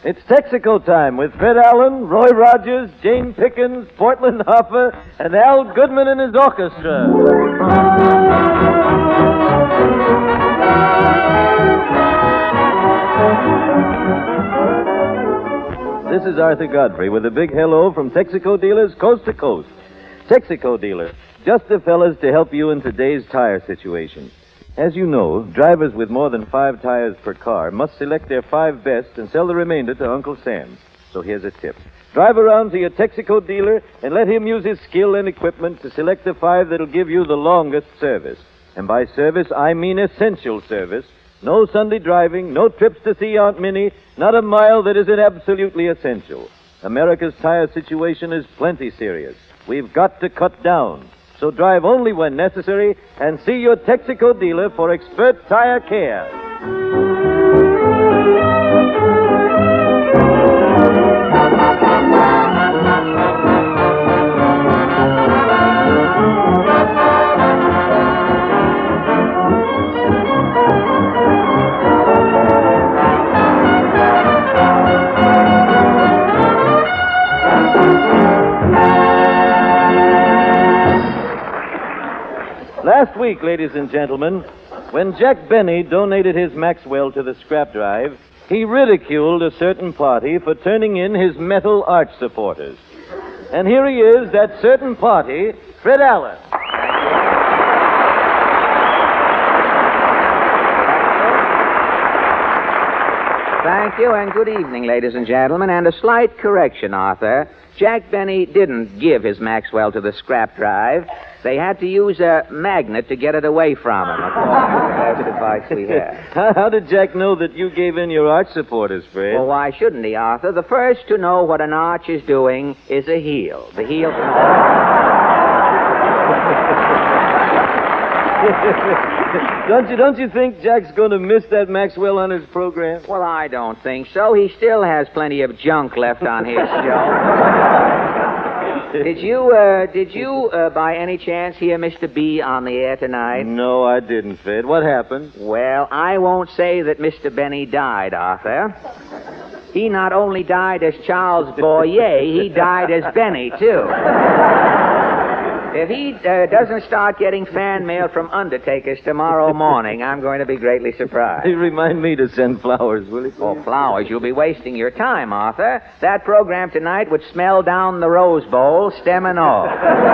It's Texaco time with Fred Allen, Roy Rogers, Jane Pickens, Portland Hopper, and Al Goodman and his orchestra. This is Arthur Godfrey with a big hello from Texaco dealers coast to coast. Texaco dealers, just the fellas to help you in today's tire situation. As you know, drivers with more than 5 tires per car must select their 5 best and sell the remainder to Uncle Sam. So here's a tip. Drive around to your Texaco dealer and let him use his skill and equipment to select the 5 that'll give you the longest service. And by service, I mean essential service. No Sunday driving, no trips to see Aunt Minnie, not a mile that isn't absolutely essential. America's tire situation is plenty serious. We've got to cut down. So drive only when necessary and see your Texaco dealer for expert tire care. Last week, ladies and gentlemen, when Jack Benny donated his Maxwell to the scrap drive, he ridiculed a certain party for turning in his metal arch supporters. And here he is, that certain party, Fred Allen. Thank you, and good evening, ladies and gentlemen. And a slight correction, Arthur. Jack Benny didn't give his Maxwell to the scrap drive. They had to use a magnet to get it away from him, according to the best advice we have. How did Jack know that you gave in your arch supporters, Fred? Well, why shouldn't he, Arthur? The first to know what an arch is doing is a heel. The heel Don't you think Jack's going to miss that Maxwell on his program? Well, I don't think so. He still has plenty of junk left on his show. Did you, by any chance, hear Mr. B on the air tonight? No, I didn't, Fred. What happened? Well, I won't say that Mr. Benny died, Arthur. He not only died as Charles Boyer, he died as Benny, too. If he doesn't start getting fan mail from undertakers tomorrow morning, I'm going to be greatly surprised. Hey, remind me to send flowers, will you? Oh, flowers? You'll be wasting your time, Arthur. That program tonight would smell down the Rose Bowl, stem and all.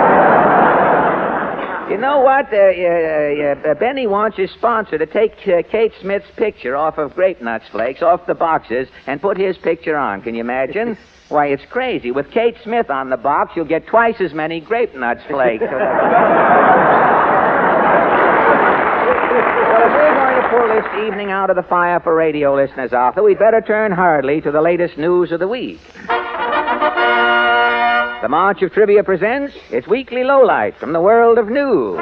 You know what? Benny wants his sponsor to take Kate Smith's picture off of Grape Nuts Flakes, off the boxes, and put his picture on. Can you imagine? Why, it's crazy. With Kate Smith on the box, you'll get twice as many Grape Nuts Flakes. Well, if we're going to pull this evening out of the fire for radio listeners, Arthur, we'd better turn hurriedly to the latest news of the week. The March of Trivia presents its weekly lowlight from the world of news.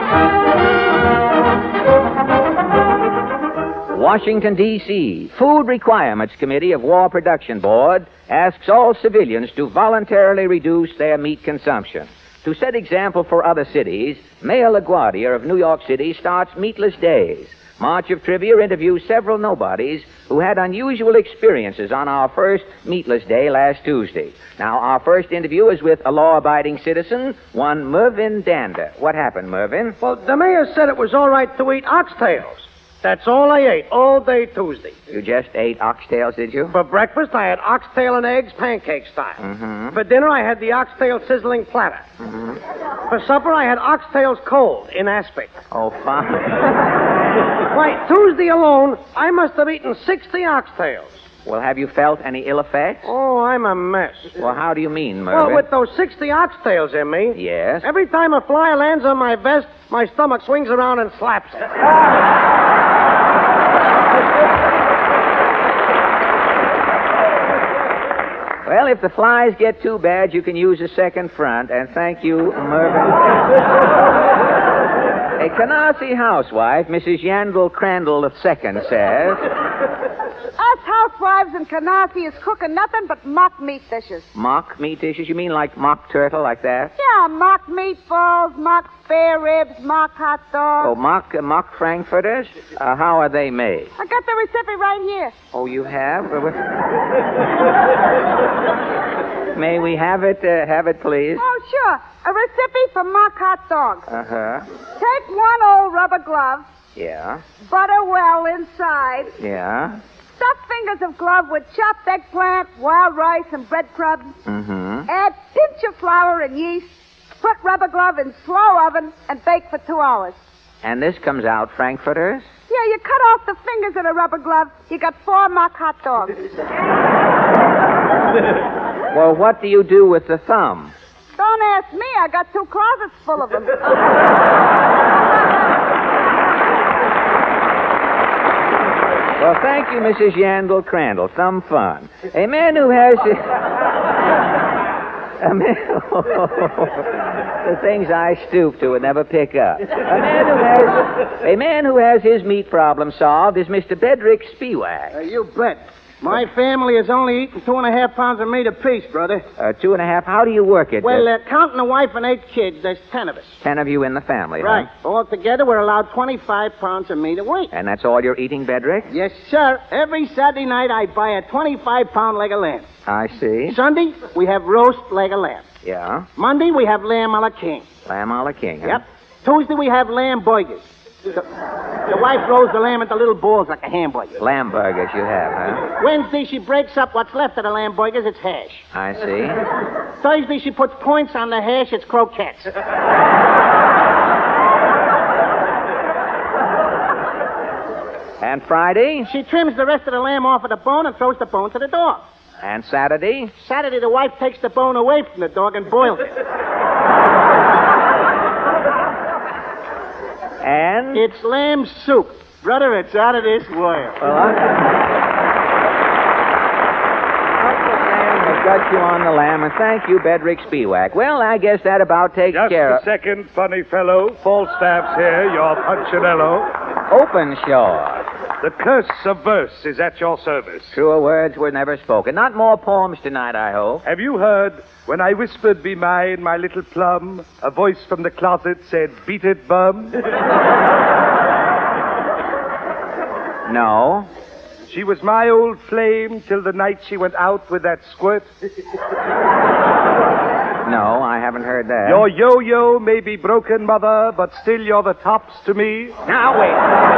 Washington, D.C. Food Requirements Committee of War Production Board asks all civilians to voluntarily reduce their meat consumption. To set example for other cities, Mayor LaGuardia of New York City starts Meatless Days. March of Trivia interviews several nobodies who had unusual experiences on our first Meatless Day last Tuesday. Now, our first interview is with a law-abiding citizen, one Mervyn Dander. What happened, Mervyn? Well, the mayor said it was all right to eat oxtails. That's all I ate all day Tuesday. You just ate oxtails, did you? For breakfast, I had oxtail and eggs, pancake style. Mm-hmm. For dinner, I had the oxtail sizzling platter. Mm-hmm. For supper, I had oxtails cold in aspic. Oh, fine. Why, Tuesday alone, I must have eaten 60 oxtails. Well, have you felt any ill effects? Oh, I'm a mess. Well, how do you mean, Mervyn? Well, with those 60 oxtails in me... Yes? Every time a fly lands on my vest, my stomach swings around and slaps it. Well, if the flies get too bad, you can use a second front, and thank you, Mervyn. A Canarsie housewife, Mrs. Yandel Crandall II, says... Us housewives in Canarsie is cooking nothing but mock meat dishes. Mock meat dishes? You mean like mock turtle, like that? Yeah, mock meatballs, mock spare ribs, mock hot dogs. Oh, mock frankfurters? How are they made? I got the recipe right here. Oh, you have? May we have it, please? Oh, sure. A recipe for mock hot dogs. Uh-huh. Take one old rubber glove, Yeah. butter well inside, Yeah. stuff fingers of glove with chopped eggplant, wild rice, and breadcrumbs. Mm-hmm. Add pinch of flour and yeast. Put rubber glove in slow oven and bake for 2 hours. And this comes out frankfurters? Yeah, you cut off the fingers of the rubber glove, you got 4 mock hot dogs. Well, what do you do with the thumb? Don't ask me, I got 2 closets full of them. Well, thank you, Mrs. Yandel Crandall. Some fun. A man who has... the things I stoop to and never pick up. A man who has his meat problem solved is Mr. Bedrick Spiewak. You bet. My family is only eating 2.5 pounds of meat apiece, brother. 2.5. How do you work it? Well, counting the wife and 8 kids, there's 10 of us. 10 of you in the family, Right. huh? Altogether, we're allowed 25 pounds of meat a week. And that's all you're eating, Bedrick? Yes, sir. Every Saturday night, I buy a 25-pound leg of lamb. I see. Sunday, we have roast leg of lamb. Yeah. Monday, we have lamb a la king. Lamb a la king, huh? Yep. Tuesday, we have lamb burgers. The wife rolls the lamb into little balls like a hamburger. Lamb burgers you have, huh? Wednesday, she breaks up what's left of the lamb burgers. It's hash. I see. Thursday, she puts points on the hash. It's croquettes. And Friday? She trims the rest of the lamb off of the bone and throws the bone to the dog. And Saturday? Saturday, the wife takes the bone away from the dog and boils it. And? It's lamb soup. Brother, it's out of this world. Well, Uncle Sam has got you on the lamb, and thank you, Bedrick Spiewak. Well, I guess that about takes Just care a of... second, funny fellow. Falstaff's here, your Punchinello. Openshaw. The curse of verse is at your service. Truer words were never spoken. Not more poems tonight, I hope. Have you heard, when I whispered, "Be mine, my little plum," a voice from the closet said, "Beat it, bum"? No. She was my old flame till the night she went out with that squirt. No, I haven't heard that. Your yo-yo may be broken, mother, but still you're the tops to me. Now, wait.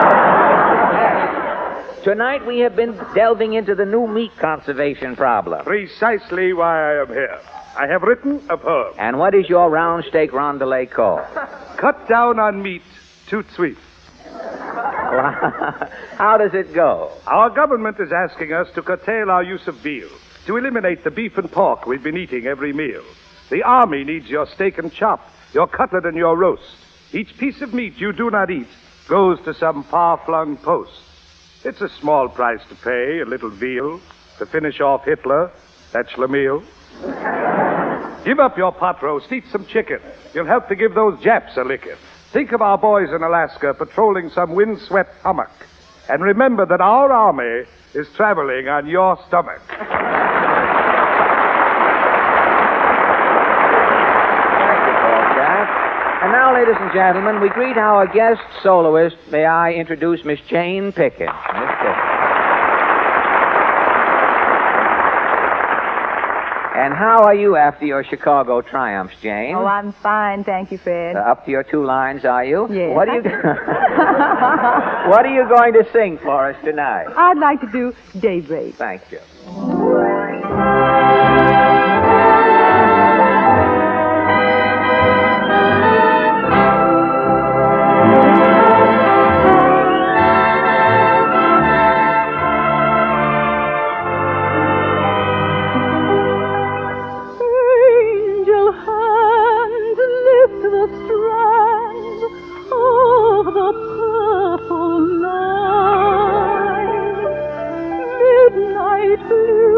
Tonight we have been delving into the new meat conservation problem. Precisely why I am here. I have written a poem. And what is your round steak rondelay called? Cut down on meat, too sweet. How does it go? Our government is asking us to curtail our use of veal, to eliminate the beef and pork we've been eating every meal. The army needs your steak and chop, your cutlet and your roast. Each piece of meat you do not eat goes to some far-flung post. It's a small price to pay, a little veal, to finish off Hitler, that Schlemiel. Give up your pot roast, eat some chicken. You'll help to give those Japs a licking. Think of our boys in Alaska patrolling some windswept hummock. And remember that our army is traveling on your stomach. And now, ladies and gentlemen, we greet our guest soloist. May I introduce Miss Jane Pickens. Miss Pickens. And how are you after your Chicago triumphs, Jane? Oh, I'm fine, thank you, Fred. Up to your 2 lines, are you? Yes. What are you What are you going to sing for us tonight? I'd like to do Daybreak. Thank you. Angel hands lift the strand of the purple night. Midnight blue.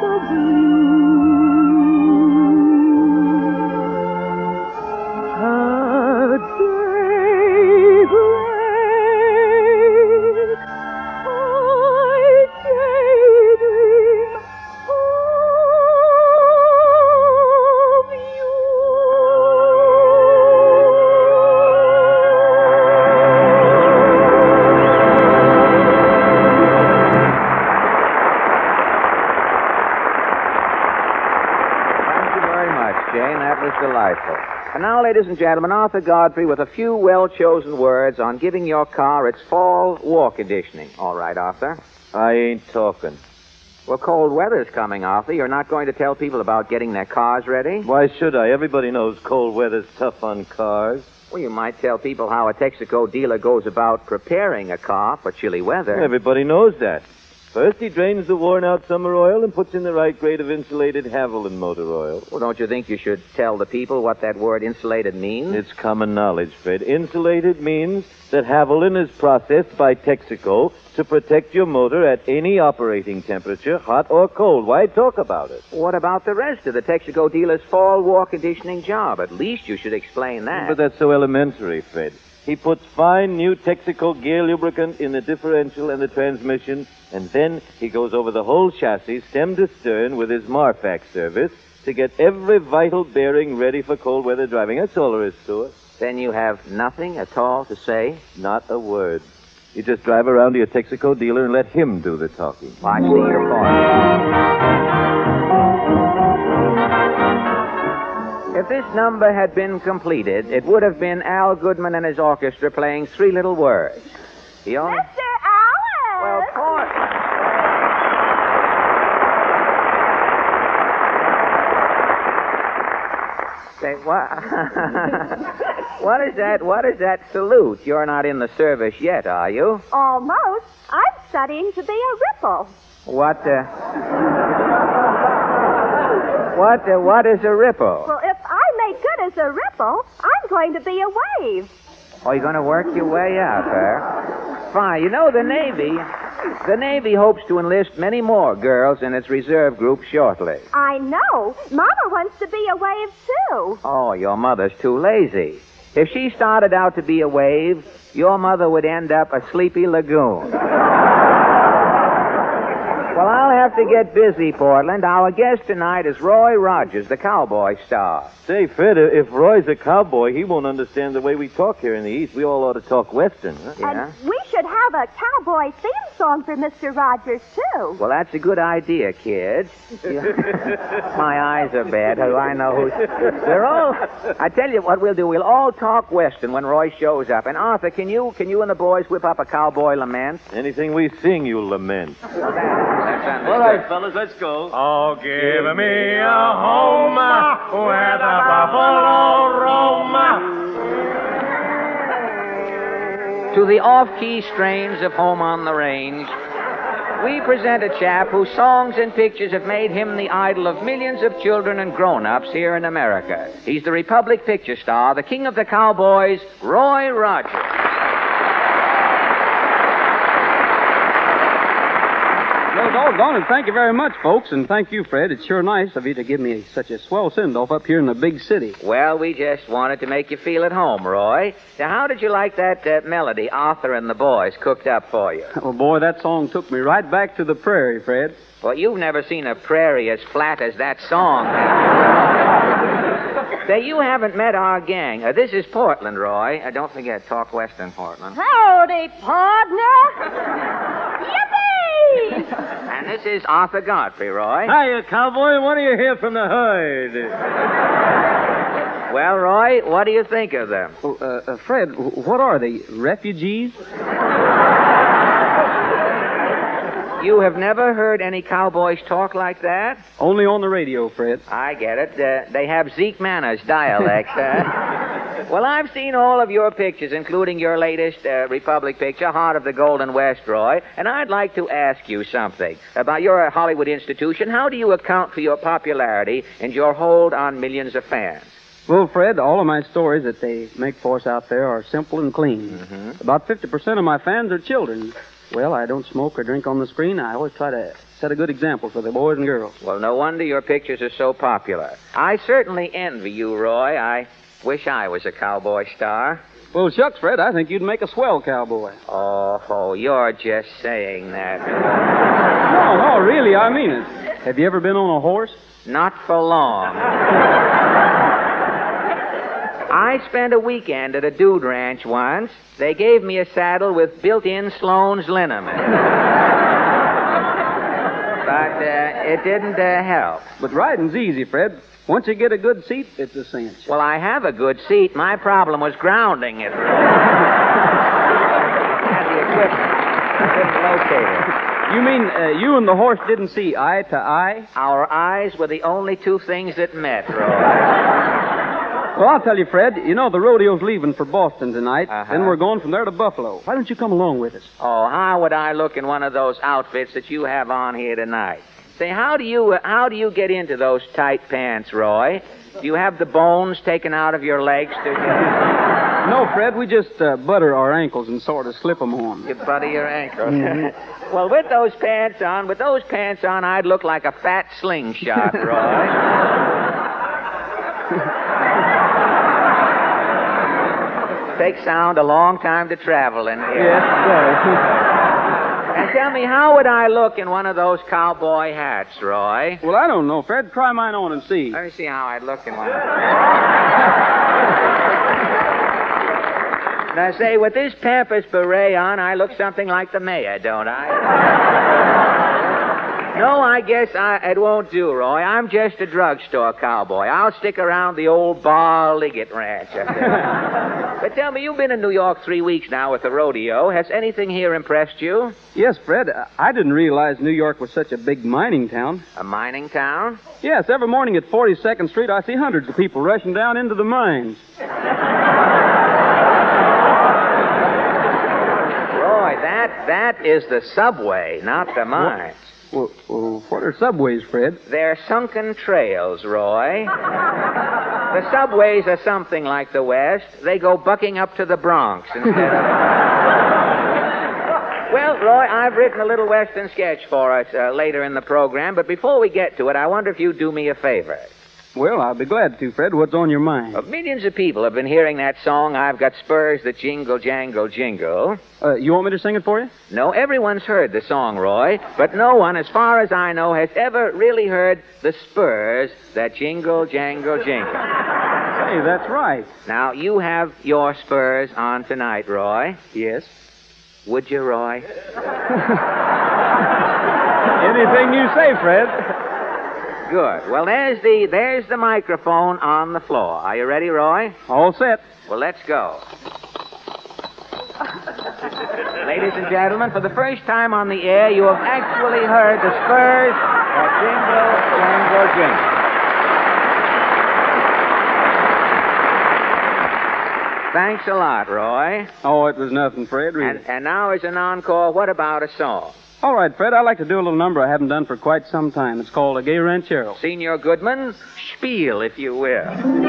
of blue. At daybreak, I daydream of you. Thank you very much, Jane. That was delightful. And now, ladies and gentlemen, Arthur Godfrey with a few well-chosen words on giving your car its fall war conditioning. All right, Arthur? I ain't talking. Well, cold weather's coming, Arthur. You're not going to tell people about getting their cars ready? Why should I? Everybody knows cold weather's tough on cars. Well, you might tell people how a Texaco dealer goes about preparing a car for chilly weather. Everybody knows that. First, he drains the worn-out summer oil and puts in the right grade of insulated Haviland motor oil. Well, don't you think you should tell the people what that word insulated means? It's common knowledge, Fred. Insulated means that Haviland is processed by Texaco to protect your motor at any operating temperature, hot or cold. Why talk about it? What about the rest of the Texaco dealer's fall war conditioning job? At least you should explain that. But that's so elementary, Fred. He puts fine new Texaco gear lubricant in the differential and the transmission, and then he goes over the whole chassis, stem to stern, with his Marfax service to get every vital bearing ready for cold weather driving. That's all there is to it. Then you have nothing at all to say? Not a word. You just drive around to your Texaco dealer and let him do the talking. I see your point. If this number had been completed, it would have been Al Goodman and his orchestra playing Three Little Words. He only... Mr. Alice! Well, of course. Say, what? What is that salute? You're not in the service yet, are you? Almost. I'm studying to be a ripple. What is a ripple? Well, if I make good as a ripple, I'm going to be a wave. Oh, you're going to work your way up, huh? Fine. You know, the Navy hopes to enlist many more girls in its reserve group shortly. I know. Mama wants to be a wave, too. Oh, your mother's too lazy. If she started out to be a wave, your mother would end up a sleepy lagoon. Well, I'll have to get busy, Portland. Our guest tonight is Roy Rogers, the cowboy star. Say, Fred, if Roy's a cowboy, he won't understand the way we talk here in the East. We all ought to talk Western, huh? Yeah? And we should have a cowboy theme song for Mr. Rogers, too. Well, that's a good idea, kids. My eyes are bad. How do I know who's... We're all... I tell you what we'll do. We'll all talk Western when Roy shows up. And, Arthur, can you and the boys whip up a cowboy lament? Anything we sing, you lament. That's All right, fellas, let's go. Oh, give me a home where the buffalo roam. To the off-key strains of Home on the Range, we present a chap whose songs and pictures have made him the idol of millions of children and grown-ups here in America. He's the Republic picture star, the king of the cowboys, Roy Rogers. Well, doggone it. Thank you very much, folks, and thank you, Fred. It's sure nice of you to give me such a swell send-off up here in the big city. Well, we just wanted to make you feel at home, Roy. Now, how did you like that melody Arthur and the boys cooked up for you? Oh, boy, that song took me right back to the prairie, Fred. Well, you've never seen a prairie as flat as that song. Say, you haven't met our gang. This is Portland, Roy. Don't forget, talk Western, Portland. Howdy, partner. Yippee! And this is Arthur Godfrey, Roy. Hiya, cowboy. What do you hear from the herd? Well, Roy, what do you think of them? Oh, Fred, what are they, refugees? You have never heard any cowboys talk like that? Only on the radio, Fred. I get it. They have Zeke Manners dialect. Well, I've seen all of your pictures, including your latest Republic picture, Heart of the Golden West, Roy, and I'd like to ask you something. About your Hollywood institution, how do you account for your popularity and your hold on millions of fans? Well, Fred, all of my stories that they make for us out there are simple and clean. Mm-hmm. About 50% of my fans are children. Well, I don't smoke or drink on the screen. I always try to set a good example for the boys and girls. Well, no wonder your pictures are so popular. I certainly envy you, Roy. I wish I was a cowboy star. Well, shucks, Fred, I think you'd make a swell cowboy. Oh, you're just saying that. No, really, I mean it. Have you ever been on a horse? Not for long. I spent a weekend at a dude ranch once. They gave me a saddle with built-in Sloan's liniment. But it didn't help. But riding's easy, Fred. Once you get a good seat, it's a cinch. Well, I have a good seat. My problem was grounding it. I had the equipment. I couldn't locate it. You mean you and the horse didn't see eye to eye? Our eyes were the only two things that met, Roy. Well, I'll tell you, Fred, you know the rodeo's leaving for Boston tonight. Uh-huh. Then we're going from there to Buffalo. Why don't you come along with us? Oh, how would I look in one of those outfits that you have on here tonight? Say, how do you get into those tight pants, Roy? Do you have the bones taken out of your legs to No, Fred, we just butter our ankles and sort of slip them on. You butter your ankles. Well, with those pants on, I'd look like a fat slingshot, Roy. Takes sound a long time to travel in here. Yes, it does. And tell me, how would I look in one of those cowboy hats, Roy? Well, I don't know, Fred. Try mine on and see. Let me see how I'd look in one. Now, say, with this Pampas beret on, I look something like the mayor, don't I? No, I guess it won't do, Roy. I'm just a drugstore cowboy. I'll stick around the old Bar Liggett Ranch. But tell me, you've been in New York 3 weeks now with the rodeo. Has anything here impressed you? Yes, Fred. I didn't realize New York was such a big mining town. A mining town? Yes, every morning at 42nd Street, I see hundreds of people rushing down into the mines. Roy, that is the subway, not the mines. Well, what are subways, Fred? They're sunken trails, Roy. The subways are something like the West. They go bucking up to the Bronx instead of... Well, Roy, I've written a little Western sketch for us later in the program, but before we get to it, I wonder if you'd do me a favor. Well, I'll be glad to, Fred. What's on your mind? Millions of people have been hearing that song, I've Got Spurs That Jingle, Jangle, Jingle. You want me to sing it for you? No, everyone's heard the song, Roy, but no one, as far as I know, has ever really heard the spurs that jingle, jangle, jingle. Hey, that's right. Now, you have your spurs on tonight, Roy. Yes. Would you, Roy? Anything you say, Fred. Good. Well, there's the microphone on the floor. Are you ready, Roy? All set. Well, let's go. Ladies and gentlemen, for the first time on the air, you have actually heard the spurs that jingle, jangle, jingle. Thanks a lot, Roy. Oh, it was nothing, Fred, really. And now as an encore, what about a song? All right, Fred, I'd like to do a little number I haven't done for quite some time. It's called A Gay Ranchero. Senor Goodman, spiel, if you will.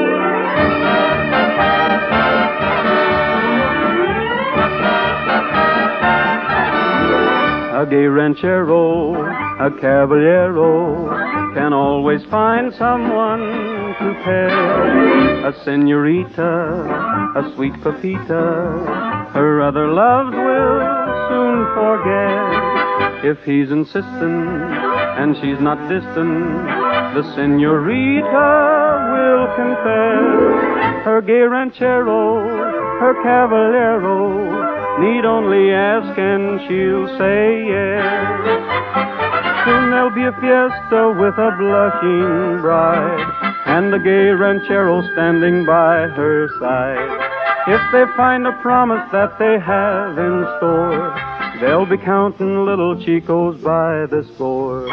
A gay ranchero, a caballero, can always find someone to pair. A senorita, a sweet Pepita, her other loves will soon forget. If he's insistent and she's not distant, the senorita will confess. Her gay ranchero, her caballero, need only ask and she'll say yes. Soon there'll be a fiesta with a blushing bride, and the gay ranchero standing by her side. If they find a promise that they have in store, they'll be counting little chicos by the score.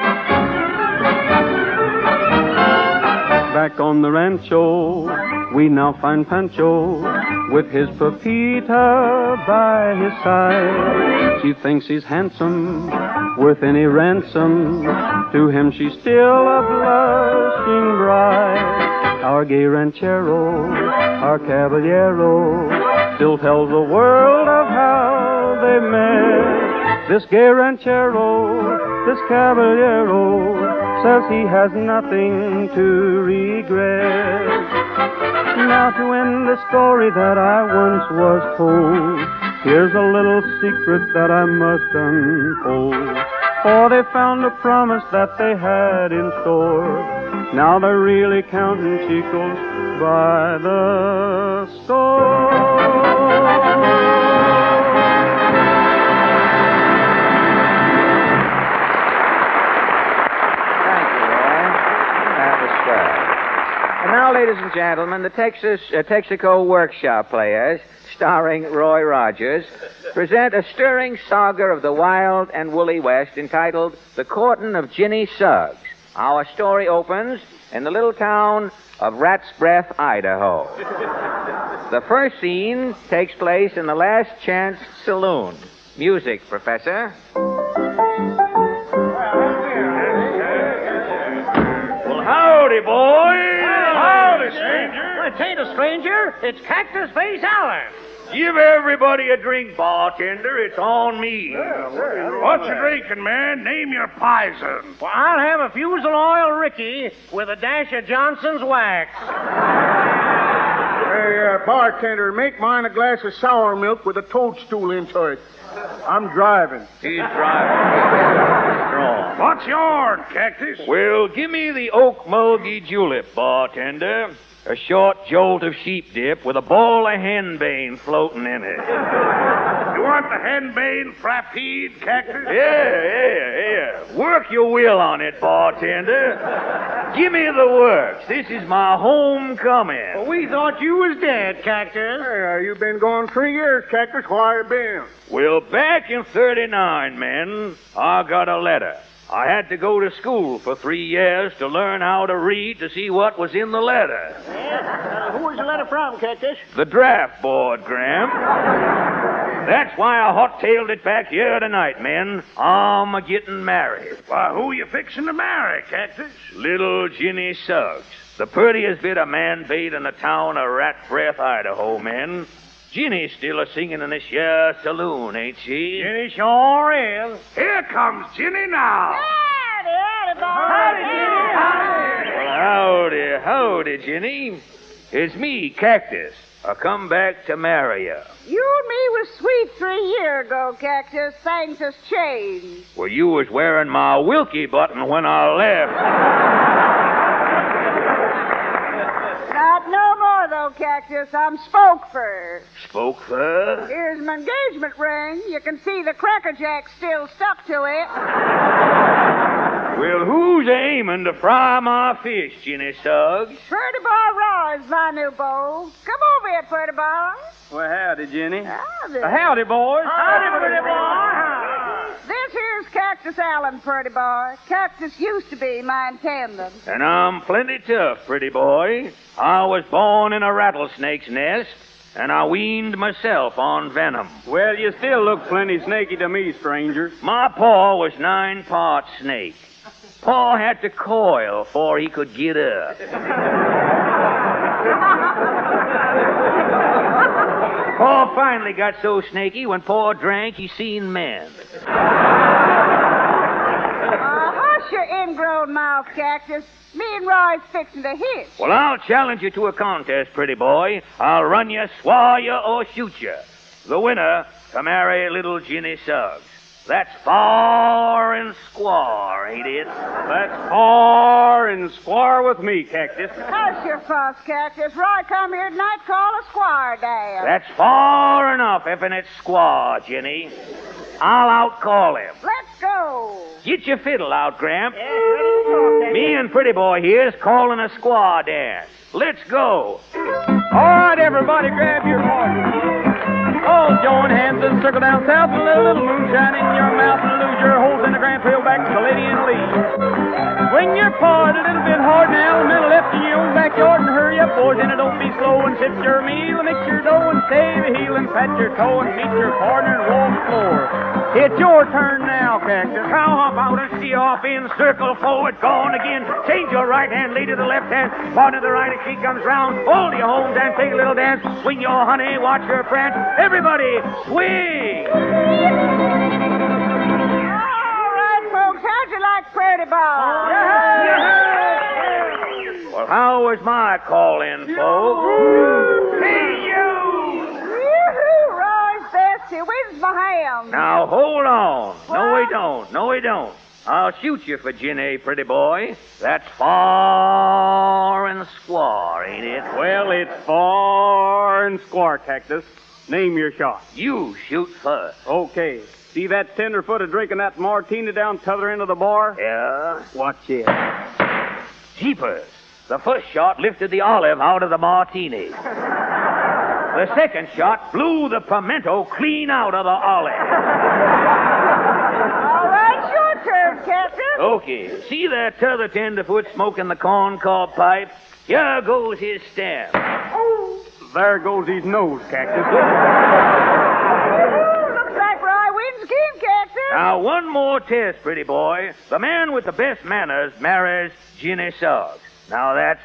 Back on the rancho, we now find Pancho with his Pepita by his side. She thinks he's handsome, worth any ransom. To him she's still a blushing bride. Our gay ranchero, our caballero, still tells the world of how they met. This gay ranchero This caballero says he has nothing to regret. Now to end the story that I once was told, here's a little secret that I must unfold. For they found a promise that they had in store. Now they're really counting chicos by the store. And now, ladies and gentlemen, the Texaco Workshop Players, starring Roy Rogers, present a stirring saga of the wild and woolly West entitled The Courtin' of Ginny Suggs. Our story opens in the little town of Rat's Breath, Idaho. The first scene takes place in the Last Chance Saloon. Music, Professor. Well, howdy, boys. Howdy, stranger. Well, it ain't a stranger. It's Cactus Face Allen. Give everybody a drink, bartender. It's on me. What you drinking, man? Name your poison. Well, I'll have a Fusel Oil Ricky with a dash of Johnson's Wax. Hey, bartender, make mine a glass of sour milk with a toadstool into it. I'm driving. He's driving. Strong. What's yours, Cactus? Well, give me the oak mulgy julep, bartender. A short jolt of sheep dip with a ball of henbane floating in it. You want the henbane frappede, Cactus? Yeah. Work your will on it, bartender. Give me the works. This is my homecoming. Well, we thought you was dead, Cactus. Hey, you've been gone 3 years, Cactus. Where you been? Well, back in 39, men, I got a letter. I had to go to school for 3 years to learn how to read to see what was in the letter. Yeah? Who was the letter from, Cactus? The draft board, Graham. That's why I hot-tailed it back here tonight, men. I'm a-getting married. Why, who you fixing to marry, Cactus? Little Ginny Suggs, the prettiest bit of man-bait in the town of Rat Breath, Idaho, men. Ginny's still a-singing in this here saloon, ain't she? Ginny sure is. Here comes Ginny now. Howdy, Well, howdy, Ginny. It's me, Cactus. I come back to marry you. You and me was sweet 3 years ago, Cactus. Things has changed. Well, you was wearing my Wilkie button when I left. Not no more, though, Cactus. I'm spoke for. Spoke for? Here's my engagement ring. You can see the Cracker Jack still stuck to it. Well, who's aiming to fry my fish, Ginny Suggs? Pretty Boy Roy's my new beau. Come over here, Pretty Boy. Well, howdy, Jenny. Howdy. Howdy, boys. Howdy, Pretty Boy. This here's Cactus Allen, Pretty Boy. Cactus used to be my attendant. And I'm plenty tough, pretty boy. I was born in a rattlesnake's nest, and I weaned myself on venom. Well, you still look plenty snaky to me, stranger. My paw was 9 parts snake. Paw had to coil before he could get up. Paw finally got so snaky when Paw drank he seen men. Hush your ingrown mouth, Cactus. Me and Roy's fixing to hitch. Well, I'll challenge you to a contest, pretty boy. I'll run you, swar you, or shoot you. The winner to marry little Ginny Suggs. That's far and squar, ain't it? That's far and squar with me, Cactus. Hush your fuss, Cactus. Roy come here tonight, call a squire down. That's far enough, if it's squaw, Ginny. I'll outcall him. Let's go. Get your fiddle out, Gramp. Yeah, ready to go, Cactus. Me and Pretty Boy here's calling a squaw dance. Let's go. All right, everybody, grab your horses. All join hands and circle down south and let a little moonshine in your mouth and lose your holes in the Grand Trail back to the Lady and Lee. Swing your paw a little bit hard now, and then left in your own backyard and hurry up, boys, and don't be slow and sip your meal and mix your dough and save a heel and pat your toe and beat your partner and walk the floor. It's your turn now, Cactus. How about a see off in, circle forward, gone again. Change your right hand, lead to the left hand, partner to the right as she comes round. Hold your homes and take a little dance. Swing your honey, watch her prance. Everybody, swing! All right, folks, how'd like Pretty Boy. Well, how was my call-in, folks? Hey, you! Yoo-hoo, Roy's best. He wins my ham. Now, hold on. No, we don't. No, we don't. I'll shoot you for Ginny, pretty boy. That's far and square, ain't it? Well, it's far and square, Cactus. Name your shot. You shoot first. Okay. See that tenderfoot drinking that martini down t'other end of the bar? Yeah? Watch it. Jeepers. The first shot lifted the olive out of the martini. The second shot blew the pimento clean out of the olive. All right, your turn, Captain. Okay. See that t'other tenderfoot smoking the corncob pipe? Here goes his stem. There goes his nose, Cactus. Looks like Roy wins again, Captain. Now, one more test, pretty boy. The man with the best manners marries Ginny Suggs. Now, that's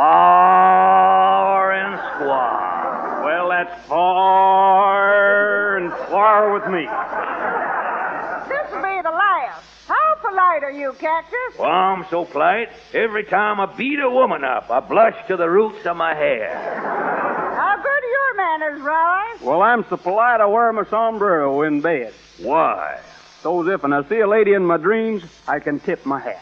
far and square. Well, that's far and square with me. This'll be the last. How polite are you, Cactus? Well, I'm so polite, every time I beat a woman up, I blush to the roots of my hair. How good are your manners, Roy? Well, I'm so polite I wear my sombrero in bed. Why? So as if when I see a lady in my dreams, I can tip my hat.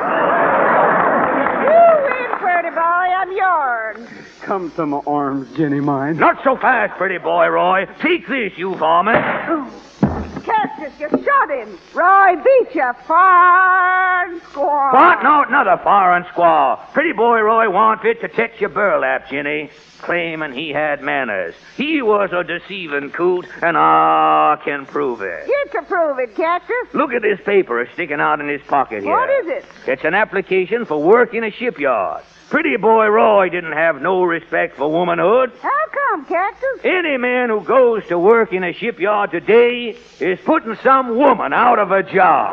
You win, Pretty Boy. I'm yours. Come to my arms, Jenny mine. Not so fast, pretty boy, Roy. Take this, you varmint. Cactus, you shot him. Roy beat you far and square. What? No, another far and squaw. Pretty boy Roy wanted to touch your burlap, Ginny, claiming he had manners. He was a deceiving coot, and I can prove it. You can prove it, Cactus. Look at this paper sticking out in his pocket here. What is it? It's an application for work in a shipyard. Pretty boy Roy didn't have no respect for womanhood. How come, Cactus? Any man who goes to work in a shipyard today is putting some woman out of a job.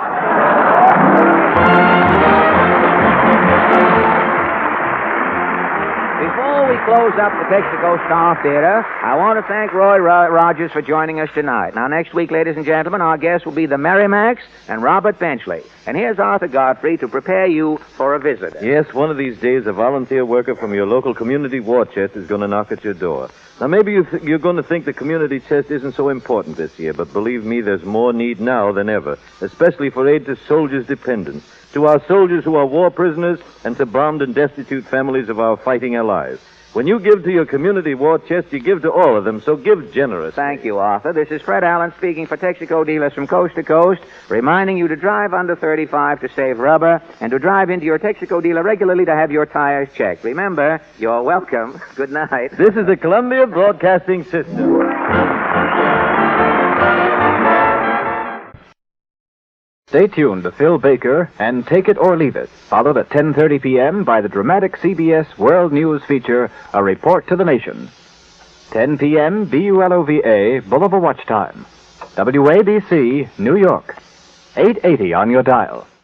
Before we close up the Texaco Star Theater, I want to thank Roy Rogers for joining us tonight. Now, next week, ladies and gentlemen, our guests will be the Merrimacks and Robert Benchley. And here's Arthur Godfrey to prepare you for a visitor. Yes, one of these days, a volunteer worker from your local community war chest is going to knock at your door. Now, maybe you're going to think the community chest isn't so important this year, but believe me, there's more need now than ever, especially for aid to soldiers' dependents, to our soldiers who are war prisoners, and to bound and destitute families of our fighting allies. When you give to your community war chest, you give to all of them, so give generously. Thank you, Arthur. This is Fred Allen speaking for Texaco dealers from coast to coast, reminding you to drive under 35 to save rubber, and to drive into your Texaco dealer regularly to have your tires checked. Remember, you're welcome. Good night. This is the Columbia Broadcasting System. Stay tuned to Phil Baker and Take It or Leave It, followed at 10:30 p.m. by the dramatic CBS World News feature, A Report to the Nation. 10 p.m. BULOVA, Boulevard Watch Time. WABC, New York. 880 on your dial.